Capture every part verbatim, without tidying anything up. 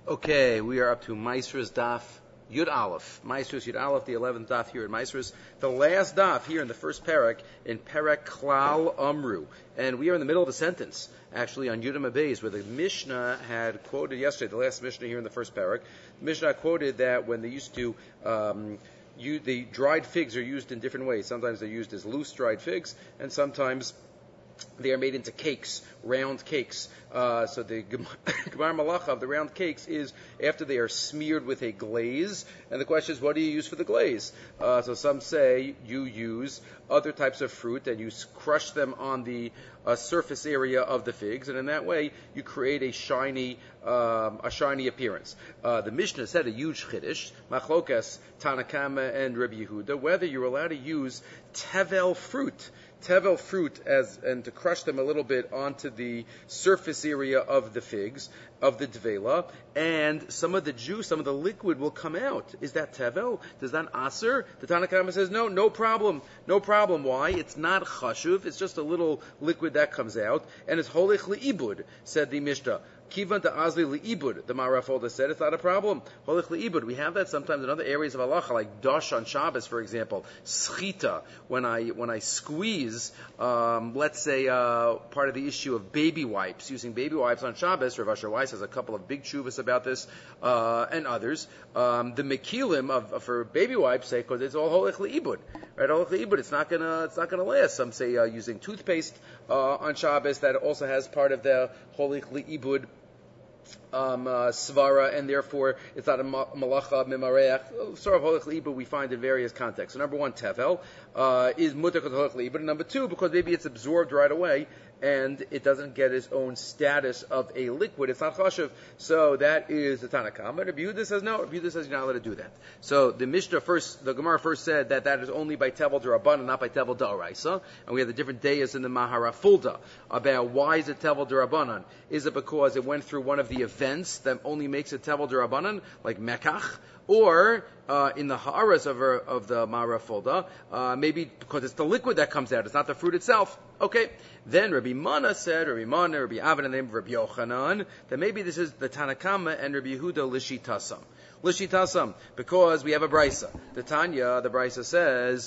Okay, we are up to Maisra's Daf Yud Aleph. Maisra's Yud Aleph, the eleventh Daf here in Maisra's. The last Daf here in the first Perek, in Perek Klal Amru. And we are in the middle of a sentence, actually, on Yudam Abayz, where the Mishnah had quoted yesterday, the last Mishnah here in the first Perek. The Mishnah quoted that when they used to, um, you, the dried figs are used in different ways. Sometimes they're used as loose dried figs, and sometimes they are made into cakes, round cakes. Uh, so the Gemar Malacha of the round cakes is after they are smeared with a glaze. And the question is, what do you use for the glaze? Uh, so some say you use other types of fruit and you crush them on the uh, surface area of the figs, and in that way you create a shiny, um, a shiny appearance. Uh, the Mishnah said a huge chiddush, Machlokas, Tanakama, and Rabbi Yehuda, whether you're allowed to use tevel fruit. Tevel fruit as and to crush them a little bit onto the surface area of the figs, of the dvela, and some of the juice, some of the liquid will come out. Is that tevel? Does that aser? The Tanna Kama says no, no problem, no problem. Why? It's not chashuv. It's just a little liquid that comes out, and it's holich liibud, said the Mishnah. Kivan to Azli li'ibud, the Marafolda said, it's not a problem. Holich li'ibud. We have that sometimes in other areas of halacha, like dosh on Shabbos, for example. Schita, when I when I squeeze, um, let's say, uh, part of the issue of baby wipes, using baby wipes on Shabbos. Rav Asher Weiss has a couple of big chuvas about this, uh, and others. Um, the mekilim of, of for baby wipes say because it's all holich li'ibud, right? Holich li'ibud. It's not gonna it's not gonna last. Some say uh, using toothpaste uh, on Shabbos that also has part of the holich li'ibud. Um, uh, svara, and therefore it's not a malacha mimareach. Sort of holich liibud we find in various contexts. So number one, tevel uh, is mutar holich liibud. And number two, because maybe it's absorbed right away and it doesn't get its own status of a liquid, it's not chashuv. So that is the Tanna Kama. Rabbi Yehuda says no. Rabbi Yehuda says you're not allowed to do that. So the Mishnah first, the Gemara first said that that is only by tevel d'Rabbanan, not by tevel d'Oraisa. And we have the different dayas in the Maharafulda about why is it tevel d'Rabbanan? Is it because it went through one of the events that only makes it tevel d'Rabbanan, like Mekach? Or uh, in the ha'aras of, of the Maharafulda, uh, maybe because it's the liquid that comes out, it's not the fruit itself. Okay. Then Rabbi Mana said, Rabbi Mana, Rabbi Avin, and the name of Rabbi Yochanan, that maybe this is the Tanna Kama and Rabbi Yehuda Lishitasam. Lishitasam, because we have a brisa. The Tanya, the brisa says,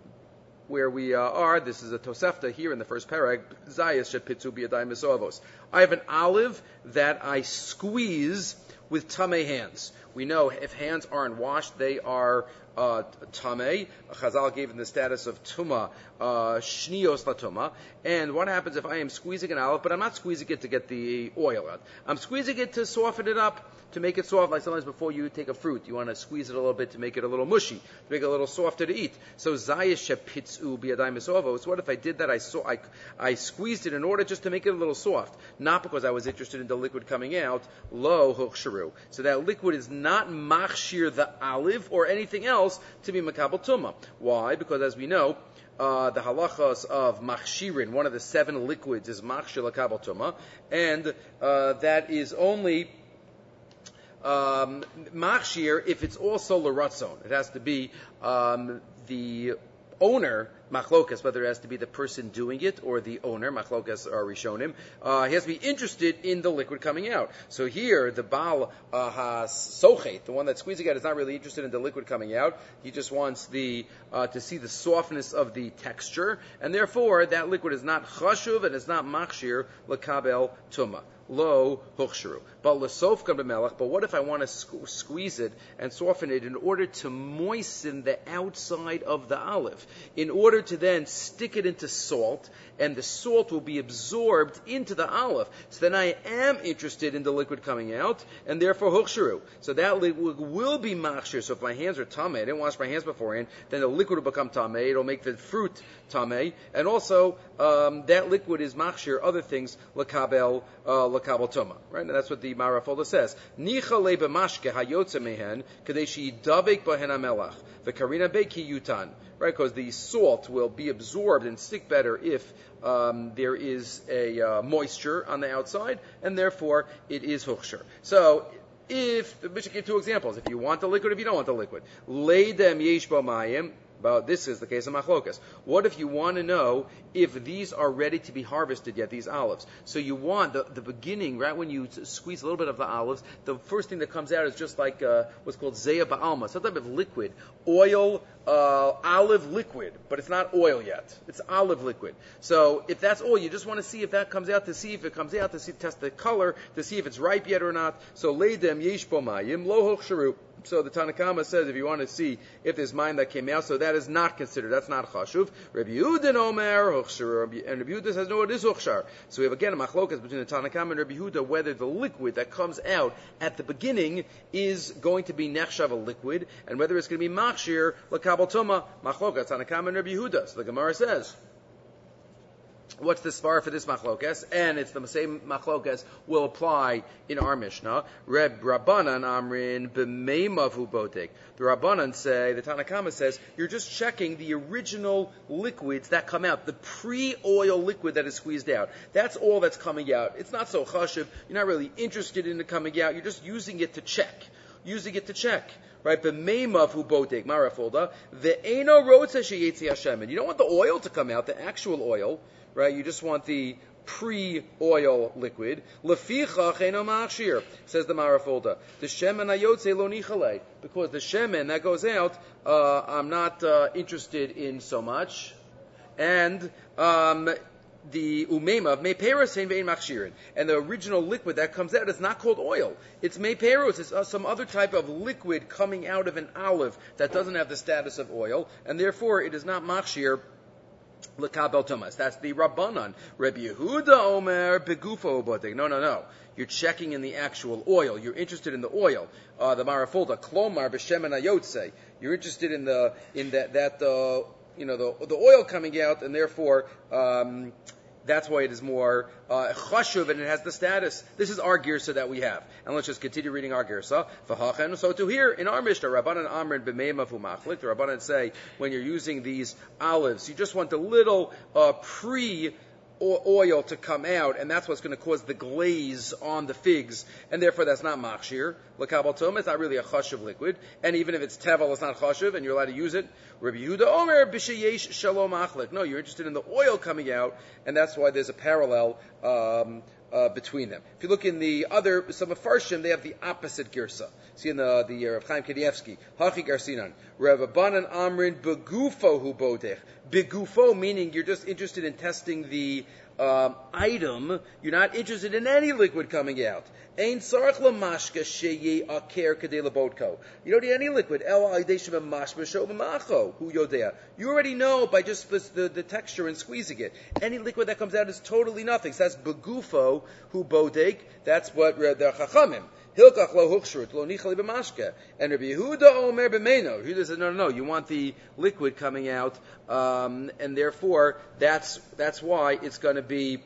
where we uh, are, this is a Tosefta here in the first parag, Zayas Shepitzu Biyadai Misovos. I have an olive that I squeeze with tamei hands. We know if hands aren't washed, they are uh, tamei. Chazal gave them the status of tuma, uh, shnios latuma. And what happens if I am squeezing an olive, but I'm not squeezing it to get the oil out. I'm squeezing it to soften it up, to make it soft, like sometimes before you take a fruit, you want to squeeze it a little bit to make it a little mushy, to make it a little softer to eat. So zayish shepitzu biyadai misovos. What if I did that? I saw, I, I squeezed it in order just to make it a little soft, not because I was interested in the liquid coming out. Lo huchsharu. So that liquid is not machshir the olive or anything else to be makabel tuma. Why? Because as we know, Uh, the halachas of machshirin, one of the seven liquids, is machshir lakabel tuma, and uh, that is only um, machshir if it's also l'ratzon. It has to be um, the owner, machlokas, whether it has to be the person doing it or the owner, machlokas or rishonim, uh, he has to be interested in the liquid coming out. So here, the baal uh, ha-sochet, the one that's squeezing out, is not really interested in the liquid coming out. He just wants the uh, to see the softness of the texture, and therefore that liquid is not chashuv and it's not machshir l'kabel tuma. Lo huchsharu. But l'sof b'melech. But what if I want to sque- squeeze it and soften it in order to moisten the outside of the olive, in order to then stick it into salt, and the salt will be absorbed into the olive. So then I am interested in the liquid coming out, and therefore huchsharu. So that liquid will be machshir. So if my hands are tamei, I didn't wash my hands beforehand, then the liquid will become tamei. It'll make the fruit tamei, and also um, that liquid is machshir other things l'kabel uh, l'kabel tuma. Right, and that's what the Marafolda says. Nicha le b'mashke hayotze mehen kadeshi dabek bahen hamelach v'karina beki yutan. Right, because the salt will be absorbed and stick better if um, there is a uh, moisture on the outside, and therefore it is huchsher. So, if the Mishnah gave two examples, if you want the liquid, if you don't want the liquid, leidem yesh bo mayim. But this is the case of machlokas. What if you want to know if these are ready to be harvested yet, these olives? So you want the, the beginning, right when you squeeze a little bit of the olives, the first thing that comes out is just like uh, what's called zeya ba'alma, some type of liquid, oil, uh, olive liquid, but it's not oil yet. It's olive liquid. So if that's oil, you just want to see if that comes out, to see if it comes out, to see, test the color, to see if it's ripe yet or not. So leidem yesh bo mayim lo hochsharu. So the Tanakama says if you want to see if there's mine that came out, so that is not considered. That's not chashuv. Rabbi Yehuda omer hochshar, and Rabbi Yehuda says no, it is hochshar. So we have again a machlokas between the Tanakama and Rabbi Yehuda whether the liquid that comes out at the beginning is going to be nechshav a liquid, and whether it's going to be machshir lakabel tuma machlokas Tanakama and Rabbi Yehuda. So the Gemara says, what's the spar for this machlokas? And it's the same machlokas will apply in our Mishnah. Reb Rabbanan Amrin b'meimavu botek. The Rabbanan say, the Tanakama says, you're just checking the original liquids that come out, the pre-oil liquid that is squeezed out. That's all that's coming out. It's not so chashiv. You're not really interested in it coming out. You're just using it to check. Using it to check. Right, b'meimavu botek marafolda ve'eno rotza sheyetzi hashemen. You don't want the oil to come out, the actual oil. Right, you just want the pre-oil liquid. Leficha cheno machshir, says the Marafolda. The shemen hayotze lo nichale, because the shemen that goes out, uh, I'm not uh, interested in so much, and um, the umema meiperos hein ve'in machshirin, and the original liquid that comes out is not called oil. It's meiperos. It's uh, some other type of liquid coming out of an olive that doesn't have the status of oil, and therefore it is not machshir. L'kabel Thomas. That's the Rabbanan. Rabbi Yehuda Omer begufo botek. No, no, no. You're checking in the actual oil. You're interested in the oil. Uh, the Marafolda Klomar b'shemen hayotze. You're interested in the in that that uh, you know the the oil coming out, and therefore um, that's why it is more uh, chashuv, and it has the status. This is our girsa that we have. And let's just continue reading our girsa. So to here, in our Mishnah, Rabbanan Amrin b'meimavu machlik, the Rabbanan say, when you're using these olives, you just want the little uh, pre- oil to come out, and that's what's going to cause the glaze on the figs, and therefore that's not machshir. L'kabel toma, it's not really a chashuv liquid, and even if it's tevel, it's not chashuv, and you're allowed to use it. Rabbi Yehuda Omer b'sheyesh shalom achlik. No, you're interested in the oil coming out, and that's why there's a parallel um, uh, between them. If you look in the other, some of Farshim, they have the opposite girsa. See in the the uh, Rav Chaim Kanievsky, Hachi Garsinan, Rav Abanan Amrin begufo hu bodech. Begufo meaning you're just interested in testing the um, item. You're not interested in any liquid coming out. Ein sarach lamashka sheye aker kadei labotko. You don't need any liquid. El aideshem mashma shobamacho hu yodea. You already know by just the, the, the texture and squeezing it. Any liquid that comes out is totally nothing. So that's begufo hu bodek. That's what the Chachamim. Hilkach lo huchshrut lo nichali b'mashke. And Rabbi Yehuda omer b'meino. Yehuda says, no, no, no. You want the liquid coming out, um, and therefore that's that's why it's going to be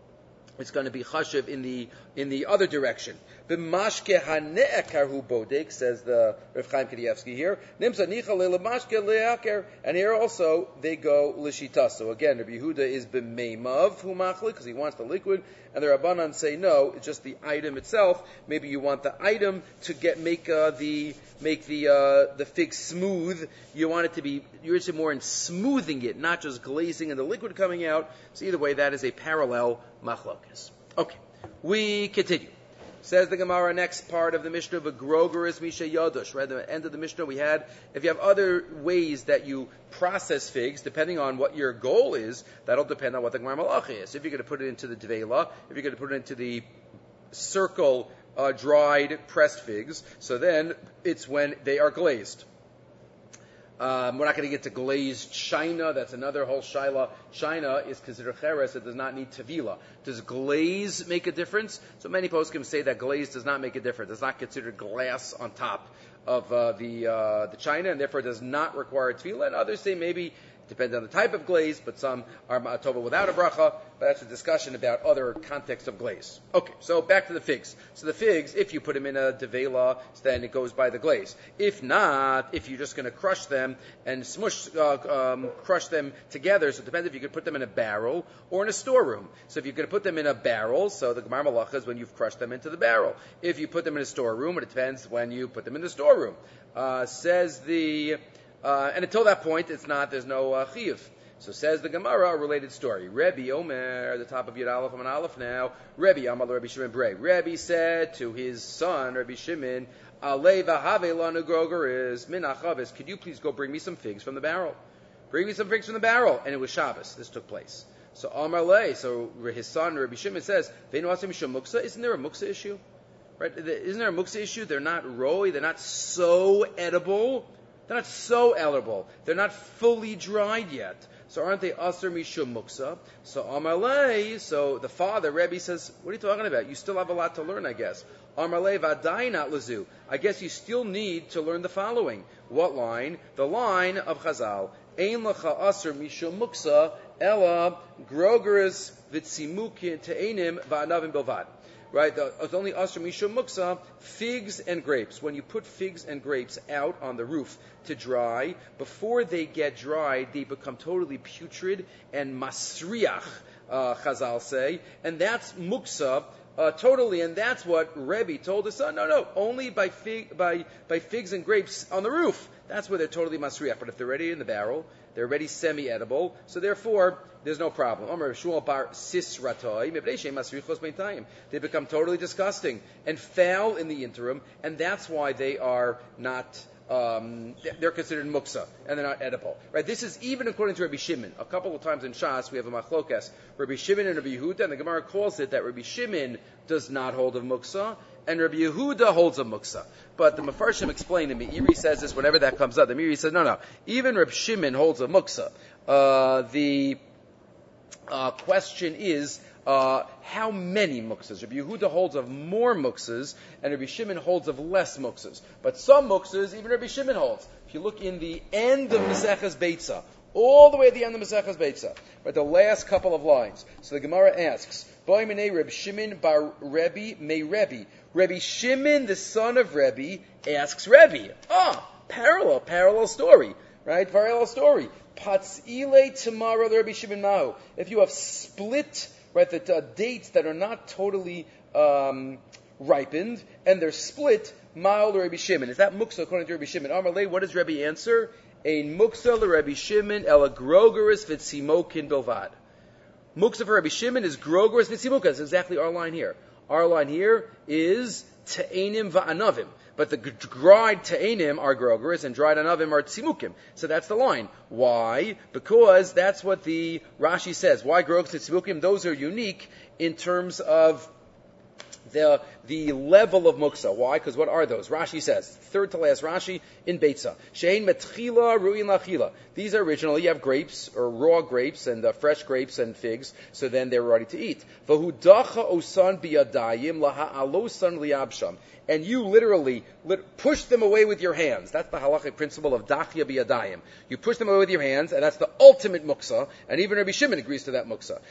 it's going to be chashiv in the in the other direction. B'mashke hane'ekar hu bodek, says the Rav Chaim Kanievsky here. Nimsa nichal le'mashke le'akar. And here also they go l'shita. So again, Rabbi Yehuda is b'meimav hu machlik because he wants the liquid, and the Rabbanan say no, it's just the item itself. Maybe you want the item to get make uh, the make the uh, the fig smooth. You want it to be you're interested more in smoothing it, not just glazing and the liquid coming out. So either way, that is a parallel machlokas. Okay, we continue. Says the Gemara, next part of the Mishnah, v'grogeris misha yadush. Right at the end of the Mishnah, we had, if you have other ways that you process figs, depending on what your goal is, that'll depend on what the Gemara Malach is. If you're going to put it into the dveila, if you're going to put it into the circle uh, dried pressed figs, so then it's when they are glazed. Um, we're not going to get to glazed china. That's another whole shaila. China is considered cheres. It does not need tevila. Does glaze make a difference? So many poskim say that glaze does not make a difference. It's not considered glass on top of uh, the uh, the china, and therefore does not require tevila. And others say maybe depends on the type of glaze, but some are ma'atova without a bracha. But that's a discussion about other contexts of glaze. Okay, so back to the figs. So the figs, if you put them in a devela, then it goes by the glaze. If not, if you're just going to crush them and smush, uh, um, crush them together, so it depends if you could put them in a barrel or in a storeroom. So if you're going to put them in a barrel, so the Gemara Malacha is when you've crushed them into the barrel. If you put them in a storeroom, it depends when you put them in the storeroom. Uh, says the Uh, and until that point, it's not, there's no uh, chiyuv. So says the Gemara, a related story. Rebbe Omer, the top of Yud Aleph, I'm an Aleph now. Rebbe, Amal Rebbe Shimon Brei. Rebbe said to his son, Rebbe Shimon, Alei v'have lanu groger is min achavis. Could you please go bring me some figs from the barrel? Bring me some figs from the barrel. And it was Shabbos. This took place. So Amar Lei, so his son, Rebbe Shimon says, Veinu asim mishum muksa. Isn't there a muksa issue? Right? Isn't there a muksa issue? They're not roi. They're not so edible. They're not so edible. They're not fully dried yet. So aren't they aser mishum muksa? So Amalei, so the father, Rebbe says, what are you talking about? You still have a lot to learn, I guess. Amalei v'adayin at lazu. I guess you still need to learn the following. What line? The line of Chazal. Ein lecha aser mishum muksa, ela grogeres v'tzimukin te'enim v'anavim bilvad. Right, the, it's only asr mishum muksa, figs and grapes. When you put figs and grapes out on the roof to dry, before they get dried, they become totally putrid and masriach, uh, Chazal say, and that's muksa uh, totally, and that's what Rebbe told his son. No, no, only by fig, by by figs and grapes on the roof. That's where they're totally masriach. But if they're ready in the barrel, they're already semi-edible, so therefore there's no problem. They become totally disgusting and foul in the interim, and that's why they are not. Um, they're considered muksa, and they're not edible. Right? This is even according to Rabbi Shimon. A couple of times in Shas we have a machlokas, Rabbi Shimon and Rabbi Yehuda, and the Gemara calls it that Rabbi Shimon does not hold of muksa, and Rabbi Yehuda holds of muksa. But the Mefarshim explained, and Meiri says this whenever that comes up. The Meiri says, no, no, even Rabbi Shimon holds of muksa. Uh, the uh, question is, Uh, how many muksas? Rabbi Yehuda holds of more muksas, and Rabbi Shimon holds of less muksas. But some muksas, even Rabbi Shimon holds. If you look in the end of Maseches Beitza, all the way at the end of Maseches Beitza, right, the last couple of lines. So the Gemara asks, Boy minei Rabbi Shimon bar Rebbe may Rebbe. Rabbi Shimon, the son of Rebbe, asks Rebbe. Ah, parallel, parallel story, right? Parallel story. Patzile tomorrow Rabbi Shimon Mahu. If you have split, right, the uh, dates that are not totally um, ripened, and they're split, Ma'al Rabbi Shimon. Is that muksa according to Rabbi Shimon? Amalei, what does Rabbi answer? Ein muksa Rabbi Shimon ela grogeris v'tzimokin bilvad. Muksa for Rabbi Shimon is grogeris v'tzimokin. That's exactly our line here. Our line here is te'enim va'anavim. But the dried te'enim are grogeris and dried anavim are tzimukim. So that's the line. Why? Because that's what the Rashi says. Why grogeris and tzimukim? Those are unique in terms of the the level of muksa. Why? Because what are those? Rashi says, third to last Rashi in Beitza. Shein metchila ruin lachila. These are originally, you have grapes, or raw grapes, and uh, fresh grapes and figs, so then they're ready to eat. Vahudacha osan biyadayim laha alosan liabsham. And you literally lit, push them away with your hands. That's the halachic principle of dachya biyadayim. You push them away with your hands, and that's the ultimate muksa, and even Rabbi Shimon agrees to that muksa.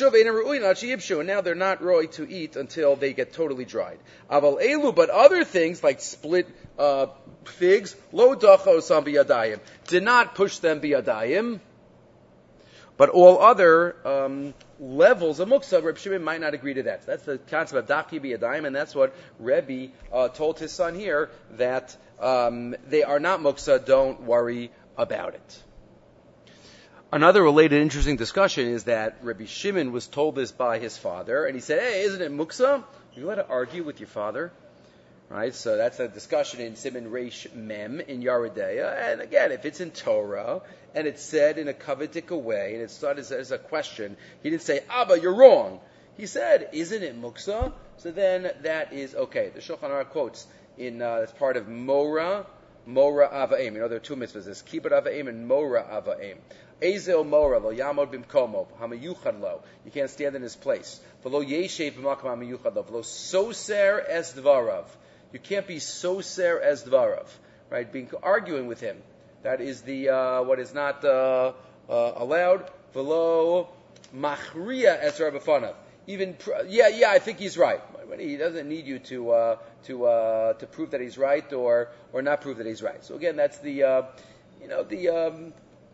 And now they're not roy to eat until they get totally dried. Aval elu, but other things like split uh, figs, lo dacha osam biyadayim, did not push them biyadayim. But all other um, levels of muksa, Reb Shimon might not agree to that. So that's the concept of daki biyadayim, and that's what Rebbe uh, told his son here, that um, they are not muksa, don't worry about it. Another related interesting discussion is that Rabbi Shimon was told this by his father, and he said, hey, isn't it muksa? Are you allowed to argue with your father? Right, so that's a discussion in Siman Reish Mem in Yaredeya. And again, if it's in Torah, and it's said in a kavadika way, and it's started as, as a question, he didn't say, Abba, you're wrong. He said, isn't it muksa? So then that is okay. The Shulchan Aruch quotes in, uh, it's part of Mora, Mora Ava'im. You know, there are two mitzvahs. There's Kibbut Ava'im and Mora Ava'im. Ezel Mora, lo yamod bimkomo, hamayuchad lo. You can't stand in his place. V'lo yeshev b'makam hamayuchad lo. V'lo soser es dvarav. You can't be soser as dvarav, right? Being arguing with him, that is the uh, what is not uh, uh, allowed. V'lo machriya es rabafanav. Even pr- yeah, yeah, I think he's right. He doesn't need you to uh, to uh, to prove that he's right or or not prove that he's right. So again, that's the uh, you know the um,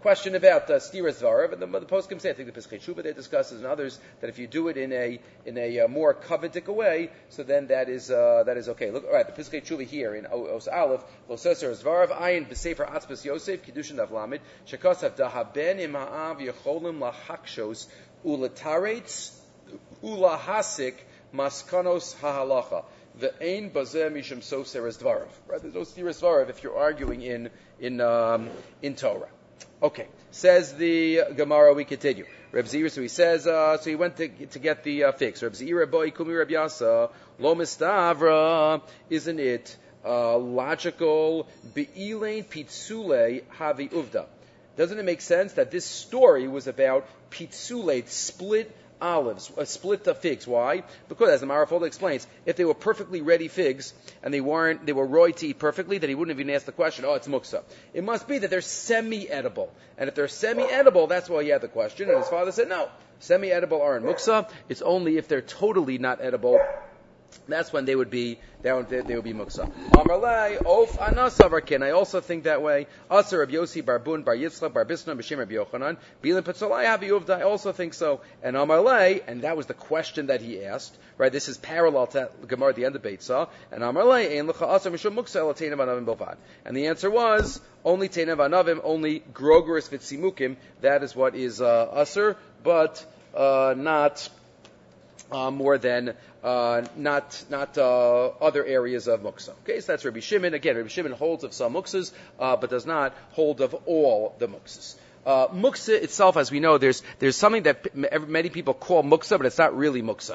question about uh, Stiras Zvarav, and the, the poskim say, I think the Pesachei Tshuva they discusses and others, that if you do it in a in a uh, more covenantic way, so then that is uh, that is okay. Look, all right, the Pesachei Tshuva here in Os Aleph, Lo Seser Zvarav Ayin B'Sefer Atzbas Yosef Kiddushin Dav Lamed Shekasav Dahaben Im Ha'av Yecholim Lahakshos Ulataretz Ulahasik Maskanos Hahalacha. The Ein Bazeh Mishum Soseres Dvarav. Right? There's no Stiras Dvarav if you're arguing in in um, in Torah. Okay, says the Gemara. We continue. Reb Zira, so he says, uh, so he went to to get the uh, fix. Reb Zira boy kumi Reb Yasa lo mistavra. Isn't it uh, logical? Be'ilein pitzule havi uvda. Doesn't it make sense that this story was about pitzule, split olives, a split of figs? Why? Because, as the Marafolda explains, if they were perfectly ready figs and they weren't, they were roy to eat perfectly, then he wouldn't have even asked the question, oh, it's muksa. It must be that they're semi-edible. And if they're semi-edible, that's why he had the question. And his father said, no, semi-edible aren't muksa. It's only if they're totally not edible. That's when they would be, that would, they would be muksa. Amarlei, of anasavarkin. I also think that way. Asar Reb Yossi, Bar Bun, Bar Yitzchak, Bar Bisna, B'Shem Reb Yochanan, Bilin Petzolai, Havi Uvda. I also think so. And Amarlei, and that was the question that he asked, right? This is parallel to Gemara at the end of Beitzah. And Amarlei, Ein L'cha Asar Mishum Muksa, El Teinav Anavim Bilvad. And the answer was, only Teinav Anavim, only Grogeris Vitzimukim. That is what is uh, Asar, but uh, not uh, more than Uh, not not uh, other areas of muksa. Okay, so that's Rabbi Shimon. Again, Rabbi Shimon holds of some muksas, uh, but does not hold of all the muksas. Uh, muksa itself, as we know, there's there's something that p- many people call muksa, but it's not really muksa.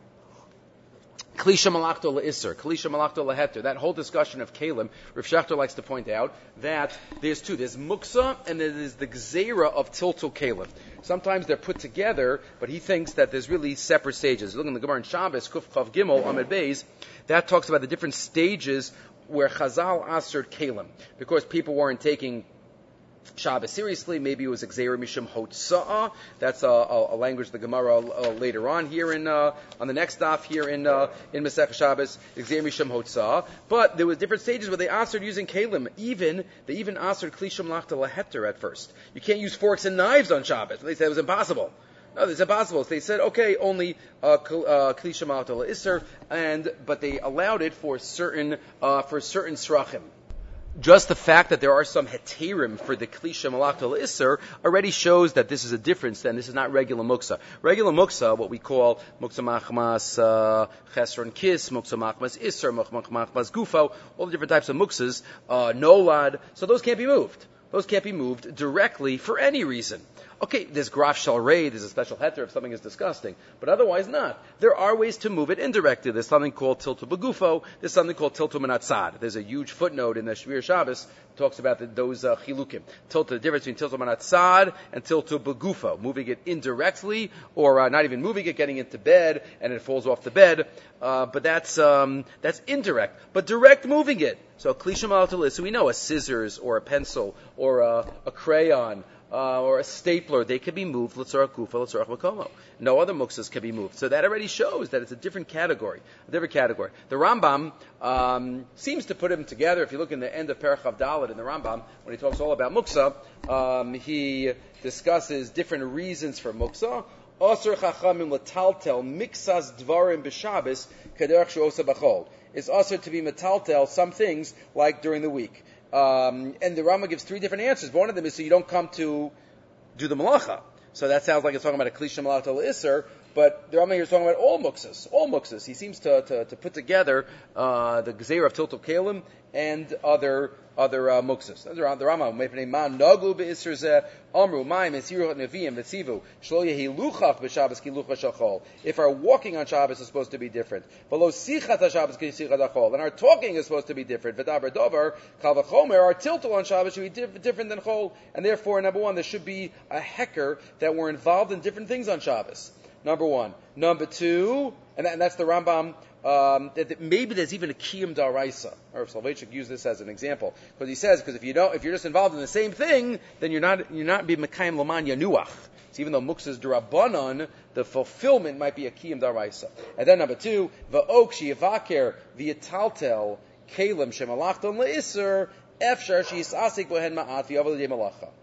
Klisha malakto le'isser, klisha malakto le'heter. That whole discussion of kalim, Rav Shechter likes to point out that there's two. There's muksa and there's the gzeira of tiltul kalim. Sometimes they're put together, but he thinks that there's really separate stages. Look in the Gemara in Shabbos, Kuf Chav Gimel, Amud Beis, that talks about the different stages where Chazal answered kalim, because people weren't taking Shabbos seriously. Maybe it was Gzeira Mishum Hotza'ah. That's a, a, a language of the Gemara uh, later on here in uh, on the next daf here in uh, in Masech Shabbos. Gzeira Mishum Hotza'ah. But there was different stages where they answered using kalim. Even they even answered Klisham Lachta Laheter at first. You can't use forks and knives on Shabbos. They said it was impossible. No, it's impossible. So they said, okay, only Klisham Lachta Laisser, and but they allowed it for certain uh, for certain srachim. Just the fact that there are some heterim for the klisha malakta l'isser already shows that this is a difference, and this is not regular muksa. Regular muksa, what we call muksa machmas uh, chesron kis, muksa machmas isser, muksa machmas gufo, all the different types of muksas, uh, nolad, so those can't be moved. Those can't be moved directly for any reason. Okay, there's graf shal rei, there's a special heter if something is disgusting, but otherwise not. There are ways to move it indirectly. There's something called tiltu begufo, there's something called tiltu manatzad. There's a huge footnote in the Shvir Shabbos talks about the, those uh, chilukim. Tiltu, the difference between tiltu manatzad and tiltu begufo, moving it indirectly, or uh, not even moving it, getting into bed, and it falls off the bed. Uh, but that's um, that's indirect. But direct moving it. So klisham al so we know a scissors or a pencil or a, a crayon. Uh, or a stapler, they can be moved. L'tzorach gufa, l'tzorach makomo. No other muksas can be moved. So that already shows that it's a different category. A different category. The Rambam um, seems to put them together. If you look in the end of Perach Chav Dalet in the Rambam, when he talks all about muksa, um, he discusses different reasons for muksa. Osir chachamim l'taltel miksas dvarim b'Shabbos kaderach she'osa b'chol. It's also to be metaltel some things like during the week. Um, and the Rama gives three different answers. One of them is so you don't come to do the malacha. So that sounds like it's talking about a klisha malach al isser, but the Rama here is talking about all muksas. All muksas. He seems to, to, to put together uh, the gezeira of tiltul kalim and other other uh, muksas. That's around the Rama. Man nagu beisser zeh amru ma'im esiru neviim v'tzivu shlo yehi luchach b'Shabbos ki luchach shachol. If our walking on Shabbos is supposed to be different, v'lo sichat haShabbos ki sichat hachol, and our talking is supposed to be different. V'daber dover kal v'chomer, our tiltul on Shabbos should be diff- different than chol, and therefore, number one, there should be a hecker that we're involved in different things on Shabbos. Number one. Number two, and, that, and that's the Rambam. Um, that, that maybe there's even a kiyum daraisa. Or if Soloveitchik used this as an example, because he says, because if you don't, if you're just involved in the same thing, then you're not you're not being mekayim laman yanuach. So even though muksa is derabanan, the fulfillment might be a kiyum daraisa. And then number two, va'ok sheyivaker v'yitaltel kalim shemalachton leisser efshar sheyisasik bohen ma'at v'yavel yedei malacha.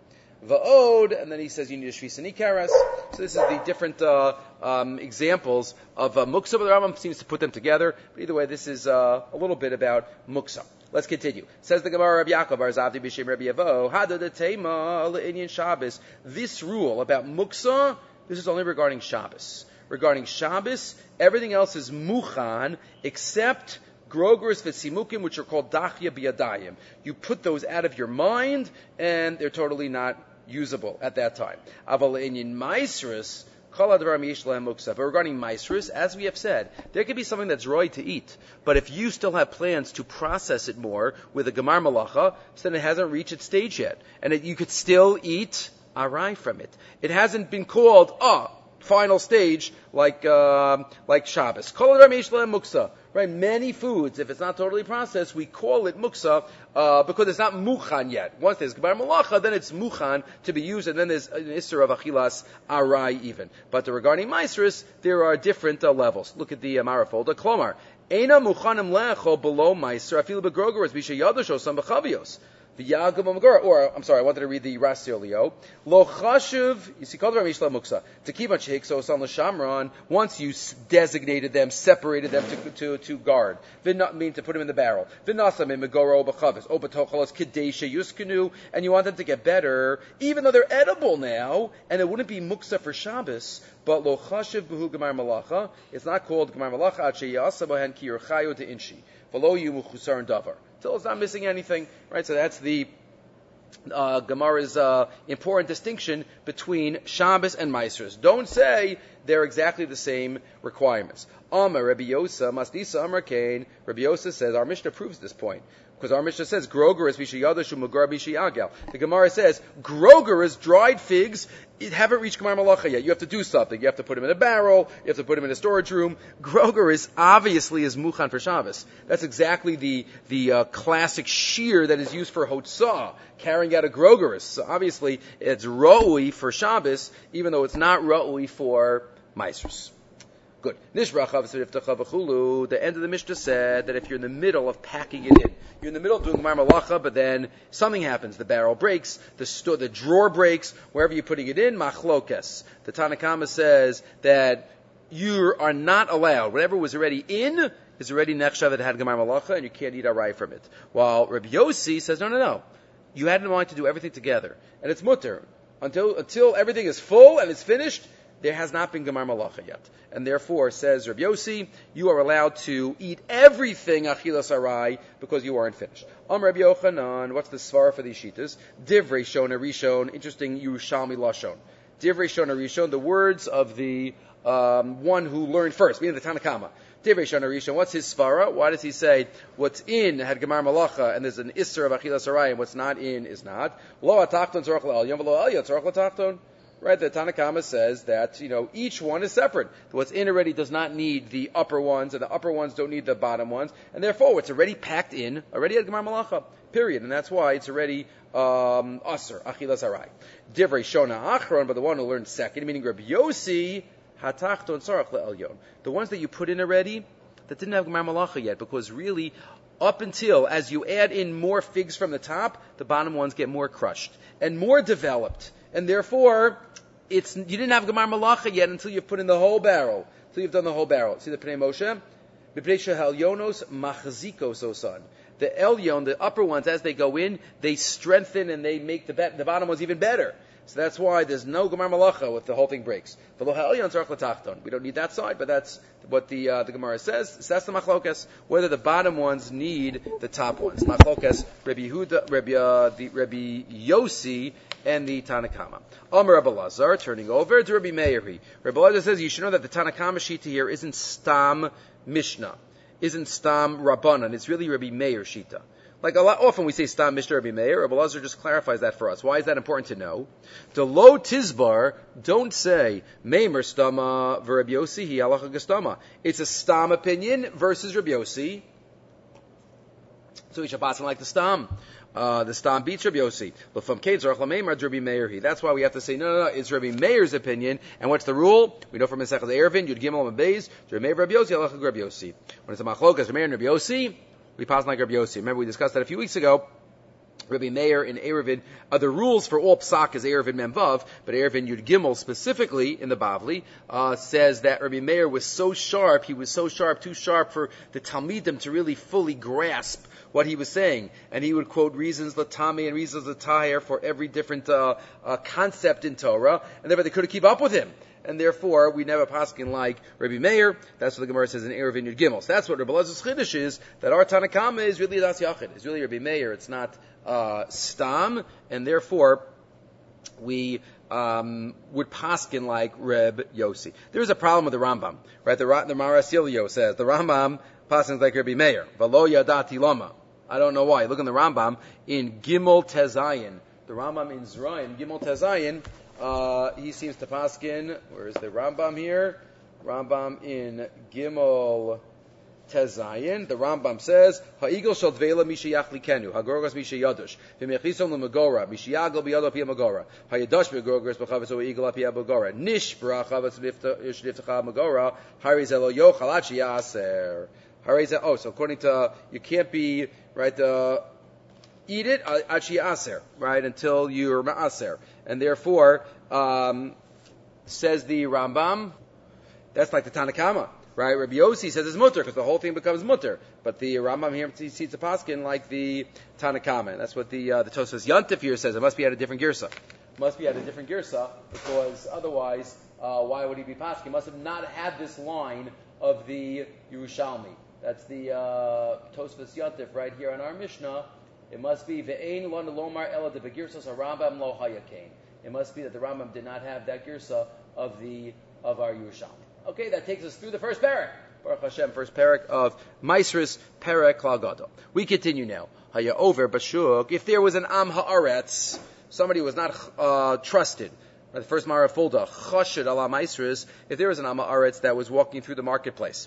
va'od, and then he says you need a shvisa nikaras. So this is the different uh, um, examples of uh, muksa, but the Rambam seems to put them together. But either way, this is uh, a little bit about muksa. Let's continue. Says the Gemara, Rabbi Yaakov, Arzavdi b'shem Rabbi Yavo, Hada de Tema le'inyan Shabbos. This rule about muksa, this is only regarding Shabbos. Regarding Shabbos, everything else is muchan except grogeres v'simukim, which are called dachya biyadayim. You put those out of your mind, and they're totally not usable at that time. Aval le'inyan maisrus. But regarding maisrus, as we have said, there could be something that's roy to eat. But if you still have plans to process it more with a gemar malacha, then it hasn't reached its stage yet. And it, you could still eat arai from it. It hasn't been called, ah, final stage, like uh, like Shabbos. Muksa. Right? Many foods, if it's not totally processed, we call it muksa uh, because it's not muchan yet. Once there's gebar malacha, then it's muchan to be used, and then there's an isser of achilas arai even. But regarding maisrus, there are different uh, levels. Look at the uh, Marafolda. Klomar, eina muchanim lecho below maiser afilu begrogeros bisha yadosho sam bechavios. Or, I'm sorry, I wanted to read the Rasiolio. Lo chashuv, you see, called Ramishla Muksa. To keep on Shekso, San Shamron, once you designated them, separated them to, to, to guard. Vin not mean to put them in the barrel. Vinasam in Megoro Bachavis, Obatochalas Kadesha Yuskanu, and you want them to get better, even though they're edible now, and it wouldn't be Muksa for Shabbos, but Lo chashuv Buhu Gemar Malacha, it's not called Gemar Malacha, Ache Yasabahan Ki Yerchayo de Inshi. Velo Yu Muchusar and Davar. Till it's not missing anything, right? So that's the uh, Gemara's uh, important distinction between Shabbos and Maisrus. Don't say they're exactly the same requirements. Amar Rabbi Yosa, Masdisa Amar Kain. Rabbi Yosa says, our Mishnah proves this point. Because our Mishnah says, Groger is Vishayadashu Magar Bishayagel. The Gemara says, Groger is dried figs, it haven't reached Gemar Malacha yet. You have to do something. You have to put them in a barrel, you have to put them in a storage room. Groger is obviously is Muchan for Shabbos. That's exactly the, the uh, classic shear that is used for Hotzah, carrying out a Grogeris. So obviously, it's Ro'ui for Shabbos, even though it's not Ro'ui for Maisrus. Good. The end of the Mishnah said that if you're in the middle of packing it in, you're in the middle of doing Gemar Malacha, but then something happens. The barrel breaks, the sto- the drawer breaks, wherever you're putting it in, machlokes. The Tanakama says that you are not allowed. Whatever was already in is already nechshav that had Gemar Malacha, and you can't eat arai from it. While Rabbi Yossi says, no, no, no. You had in mind to do everything together. And it's mutter. Until, until everything is full and it's finished, there has not been Gemar Malacha yet. And therefore, says Rabbi Yossi, you are allowed to eat everything achilas arai because you aren't finished. Am Rabbi Yochanan, what's the svara for these shitas? Divrei shona rishon, interesting Yerushalmi lashon. Divrei shona rishon, the words of the um, one who learned first, meaning the Tanakama. Divrei shona rishon, what's his svara? Why does he say what's in had Gemar Malacha and there's an isser of achilas arai and what's not in is not? Lo atachton tzorach la'elyon v'lo elyon tzorach la'tachton. Right, the Tanakama says that, you know, each one is separate. What's in already does not need the upper ones, and the upper ones don't need the bottom ones, and therefore it's already packed in, already at Gemar Malacha, period. And that's why it's already um, Aser, Achilas Arai. Divrei Shona Achron, but the one who learned second, meaning Rabbi Yossi, Hatachton Sarach Le'elyon. The ones that you put in already, that didn't have Gemar Malacha yet, because really, up until, as you add in more figs from the top, the bottom ones get more crushed, and more developed. And therefore, it's you didn't have Gemar Malacha yet until you've put in the whole barrel. Until you've done the whole barrel. See the Pnei Moshe? B'pnei shehalyonos machzikos osan. The elyon, the upper ones, as they go in, they strengthen and they make the, be- the bottom ones even better. So that's why there's no Gemar Malacha if the whole thing breaks. We don't need that side, but that's what the uh, the Gemara says. So that's the machlokas, whether the bottom ones need the top ones. Machlokas, Rabbi Yehuda, Rabbi, uh, the, Rabbi Yossi, and the Tanakama. Amar Rabbi Lazar, turning over to Rabbi Meiri. Rabbi Lazar says you should know that the Tanakama Shita here isn't Stam Mishnah, isn't Stam Rabbanan. It's really Rabbi Meir Shita. Like a lot, often we say Stam Mishnah Rabbi Meir. Rabbi Lazar just clarifies that for us. Why is that important to know? The lo tizbar, don't say Meimer Stama v'Rabbi Yossi hi halacha gestama. It's a Stam opinion versus Rabbi Yossi. So we should pass on like the Stam. Uh, the Stam beats Rabbi Yossi. But from Kain Zarach Lameimer Rabbi Meir hi. That's why we have to say no, no, no. It's Rabbi Meir's opinion. And what's the rule? We know from Masechah Eruvin Yud Gimel and Beis Rabbi Meir Rabbi Yossi halacha Rabbi Yossi. When it's a machlokas Rabbi Meir and Rabbi Yossi, we pass like Rabbi Yossi. Remember we discussed that a few weeks ago. Rabbi Meir in Eruvin are the rules for all psak is Eruvin Memvav, but Eruvin Yud Gimel specifically in the Bavli uh, says that Rabbi Meir was so sharp, he was so sharp, too sharp for the Talmidim to really fully grasp what he was saying, and he would quote reasons latami and reasons latahir for every different uh, uh, concept in Torah, and therefore they couldn't keep up with him. And therefore, we never paskin like Rabbi Meir. That's what the Gemara says in Eruvin Yud Gimel. So that's what Rabbi Elazar's Chiddush is, that our Tanakama is really Das Yachid. It's really Rabbi Meir. It's not uh, Stam. And therefore, we um, would paskin like Reb Yossi. There's a problem with the Rambam. Right? The, the Marasilio says, the Rambam paskins like Rabbi Meir. V'lo yadati lama. I don't know why. Look in the Rambam in Gimel Tezayin. The Rambam in Zrayim, Gimel Tezayin, Uh, he seems to paskin. Where is the Rambam here? Rambam in Gimel Tezayin. The Rambam says, "Ha'igel shel dveila misha yachlikenu, hagorgas misha yadush, v'mechisom l'magora, misha yagel biyado pi magora, ha'yadash b'gorgas b'chavetz o'igel api magora, nish b'rachavetz niftacha magora, hariz elo yochal ad sheyaser." Hariz, oh, so according to you can't be right. Uh, Eat it achi aser, right, until you're ma'aser. And therefore, um, says the Rambam, that's like the Tanakama, right? Rabbi Yossi says it's mutter, because the whole thing becomes mutter. But the Rambam here sees the paskin like the Tanakama. And that's what the uh, the Tosfos Yantif here says. It must be at a different girsa. It must be at a different girsa, because otherwise, uh, why would he be paskin? He must have not had this line of the Yerushalmi. That's the uh, Tosfos Yantif right here on our Mishnah. It must be ve'ein lo lomar ela de begirsas harambam lo hayakain. It must be that the Rambam did not have that girsa of the of our Yerushalmi. Okay, that takes us through the first parak. Baruch Hashem, first parak of Maisris Parak Klal Gadol. We continue now. Haya over bashuk. If there was an am haaretz, somebody who was not uh, trusted. The first Mara Fulda chashid ala Maisris. If there was an am haaretz that was walking through the marketplace,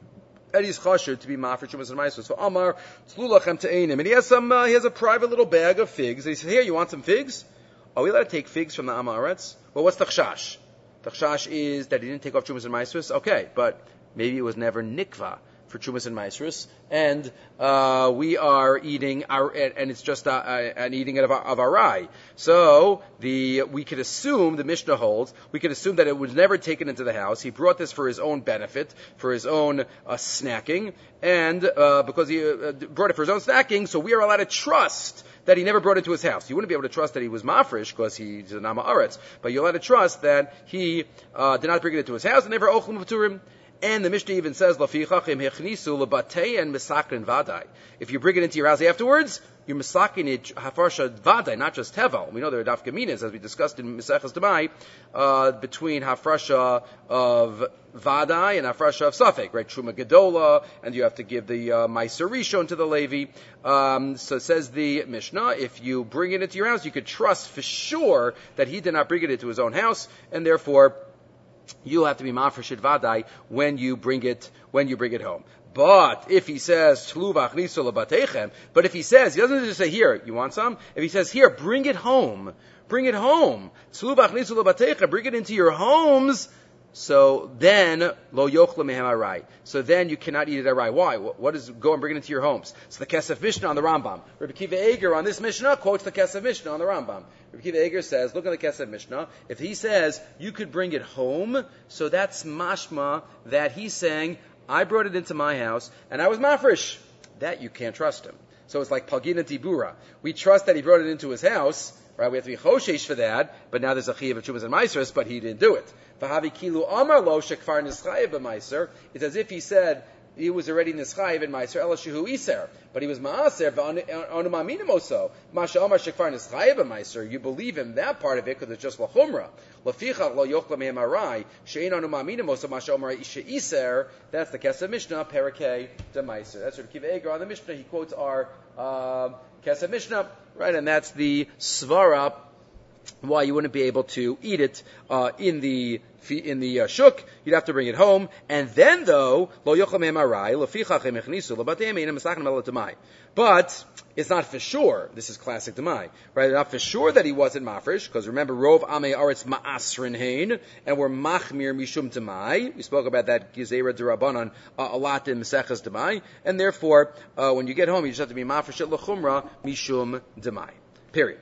and he's chashed to be mafresh chumas and maisros. So Amar tzlulachem te'enim, and he has some. Uh, he has a private little bag of figs. And he says, "Here, you want some figs? Are we allowed to take figs from the amaretz? Well, what's the chashash? The chashash is that he didn't take off chumas and maisros. Okay, but maybe it was never nikva for chumas and maisros, and uh, we are eating our, and it's just uh, an eating of of arai. So the we could assume the Mishnah holds. We could assume that it was never taken into the house. He brought this for his own benefit, for his own uh, snacking, and uh, because he uh, brought it for his own snacking, so we are allowed to trust that he never brought it to his house. You wouldn't be able to trust that he was mafresh because he's an ama aretz, but you're allowed to trust that he uh, did not bring it to his house and never ochlim v'turim. And the Mishnah even says, "Lafichachim hechnisu lebatei and misakrin vadai." If you bring it into your house afterwards, you're misakin it hafarsha vadai, not just tevel. We know there are dafka minas, as we discussed in Maseches Demai, uh, between hafrasha of vadai and hafrasha of safek, right? Truma gedola, and you have to give the uh, meiser rishon to the Levi. Um, so says the Mishnah, if you bring it into your house, you could trust for sure that he did not bring it into his own house, and therefore you'll have to be mafresh vadai when you bring it when you bring it home. But if he says but if he says, he doesn't just say here, you want some? If he says here, bring it home, bring it home, bring it into your homes. So then, lo yochla mehem arai. So then you cannot eat it arai. Why? What is go and bring it into your homes? So the Kesef Mishnah on the Rambam. Rabbi Kiva Eger on this Mishnah quotes the Kesef Mishnah on the Rambam. Rabbi Kiva Eger says, look at the Kesef Mishnah. If he says you could bring it home, so that's mashma that he's saying I brought it into my house and I was mafresh. That you can't trust him. So it's like Palgina Tibura. We trust that he brought it into his house. Right, we have to be choshesh for that, but now there's a chiyuv of chumas and maisers, but he didn't do it. V'havi kilu amar lo shekfar nischayev b'maiser. It's as if he said he was already nischayev in maiser ela shehu iser, but he was maaser v'anu ma'aminim oso. Masha amar shekfar nischayev b'maiser. You believe him that part of it because it's just lachumra. Lafichach lo yochla mehem arai she'ein anu ma'aminim oso masha amar isha iser. That's the Kesef Mishnah Parakeh de maiser. That's what Kiva Eger on the Mishnah. He quotes our uh, Kesef Mishnah. Right, and that's the svara why you wouldn't be able to eat it uh, in the in the uh, shuk. You'd have to bring it home, and then though lo yochel mehem arai lefichach echnisu lebateim einam mesachem ela tamai. But it's not for sure. This is classic demai, right? Not for sure that he wasn't mafresh, because remember, rov amei aretz ma'asrin hein, and we're machmir mishum demai. We spoke about that gizera derabanan uh, a lot in Maseches demai, and therefore, uh, when you get home, you just have to be mafresh at lechumra mishum demai. Period.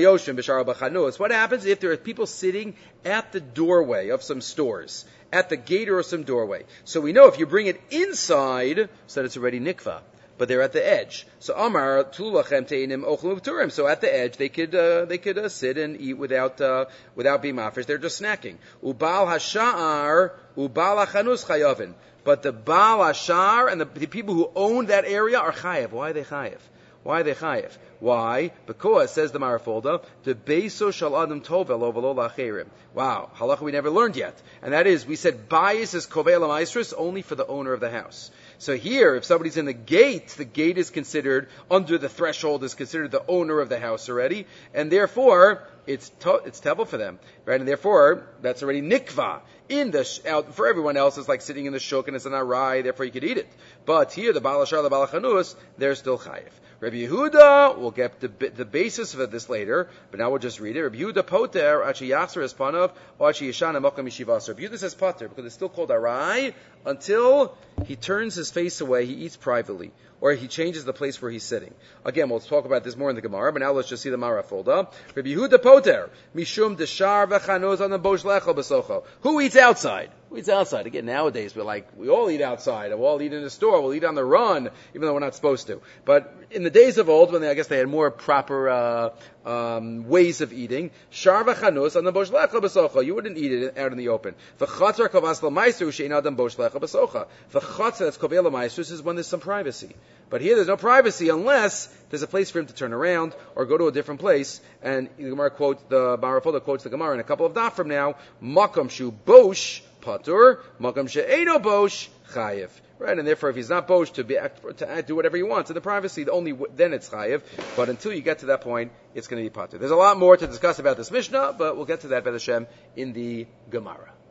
What happens if there are people sitting at the doorway of some stores, at the gate or some doorway? So we know if you bring it inside, so that it's already nikva, but they're at the edge. So Amar tulachem teinim ochlim v'turim. So at the edge, they could uh, they could uh, sit and eat without uh, without being mafresh. They're just snacking. Ubal hasha'ar ubal hachanus chayavin. But the Baal Hashar and the, the people who own that area are chayav. Why are they chayav? Why are they chayiv? Why? Because, says the Marafolda, the Beiso Shal Adam Tovel Ovelo Lacherim. Wow, halacha we never learned yet. And that is, we said bias is Kovel Maestris only for the owner of the house. So here, if somebody's in the gate, the gate is considered, under the threshold, is considered the owner of the house already, and therefore, it's to, it's tevel for them, right? And therefore, that's already nikva. In the sh- out, for everyone else, it's like sitting in the shuk and it's an arai, therefore you could eat it. But here, the Balashar, the Balachanus, they're still chayiv. Rabbi Yehuda, we'll get the the basis of this later, but now we'll just read it. Rabbi Yehuda poter, achi yachzer espanav, or achi yeshana mokam yishivas. Rabbi Yehuda says poter, because it's still called arai, until he turns his face away, he eats privately, or he changes the place where he's sitting. Again, we'll talk about this more in the Gemara, but now let's just see the Marafolda. Rabbi Yehuda poter, mishum deshar v'chanoz on the bosh lecho b'socho. Who eats outside? Who eats outside? Again, nowadays we're like, we all eat outside, we'll all eat in the store, we'll eat on the run, even though we're not supposed to. But in the days of old, when they, I guess they had more proper uh, um, ways of eating, shar v'chanus on the bosh lecha b'socha. You wouldn't eat it out in the open. V'chatzar kavas l'maisu she'in adam bosh lecha b'socha. V'chatzar that's kovel l'maisu is when there's some privacy. But here there's no privacy unless there's a place for him to turn around or go to a different place. And the Gemara quotes the Marafolda quotes the Gemara in a couple of daf from now. Makam shu bosh patur, makam she'eno bosh chayiv. Right, and therefore, if he's not bosh to be to act, do whatever he wants in the privacy, only then it's chayiv. But until you get to that point, it's going to be patur. There's a lot more to discuss about this Mishnah, but we'll get to that by the Shem in the Gemara.